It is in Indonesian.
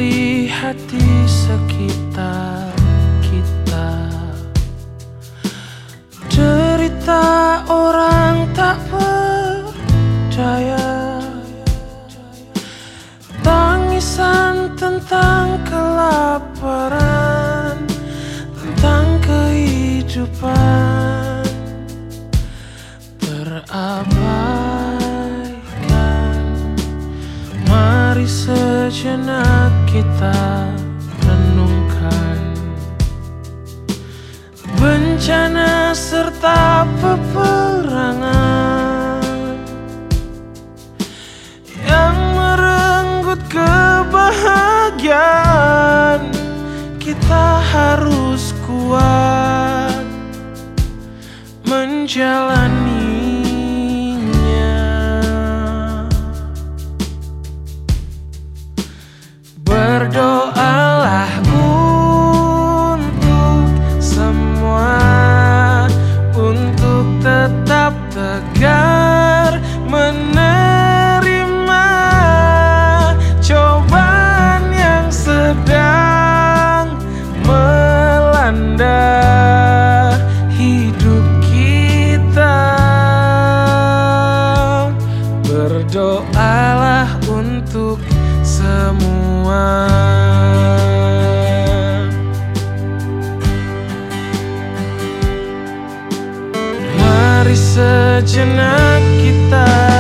melihat di sekitar kita, derita orang tak berdaya, tangisan tentang kelaparan, tentang kehidupan terabaikan. Mari sejenak kita renungkan bencana serta peperangan yang merenggut kebahagiaan. Kita harus kuat menjalaninya. Berdoalah untuk semua, untuk tetap tegar menerima cobaan yang sedang melanda hidup kita. Berdoalah untuk semua. Mari sejenak kita